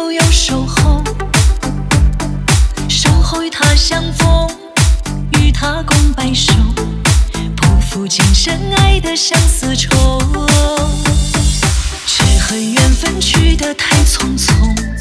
又要守候，守候与他相逢，与他共白首，不负今生爱的相思愁。只恨缘分去得太匆匆，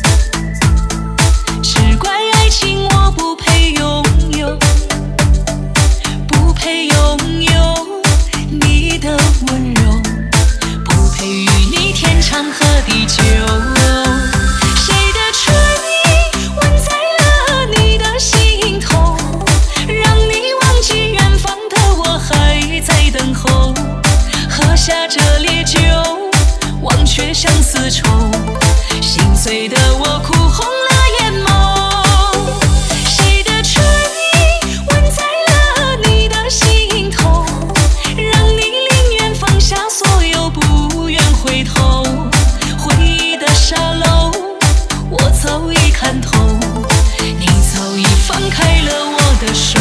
只怪爱情我不配拥有，不配拥有你的温柔，不配与你天长和地久。谁的春意吻在了你的心头，让你忘记远方的我还在等候。喝下这烈酒，忘却相思愁，心碎的我哭红了眼眸。谁的春意吻在了你的心头，让你宁愿放下所有，不愿回头。回忆的沙漏，我早已看透，你早已放开了我的手。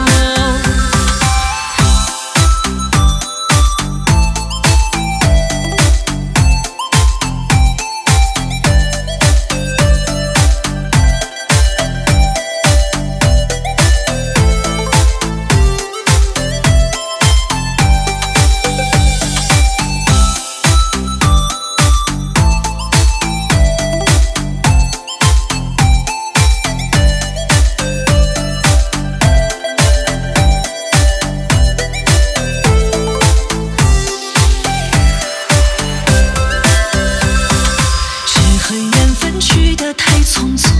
去得太匆匆，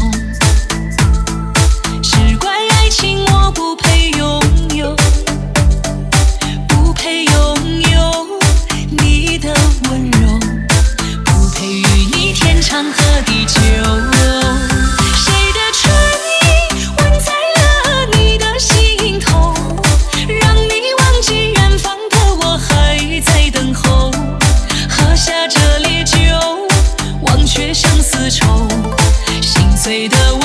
只怪爱情我不配拥有，不配拥有你的温柔，不配与你天长和地久。谁的春意吻在了你的心头，让你忘记远方的我还在等候。喝下这烈酒，忘却相思愁，心碎的我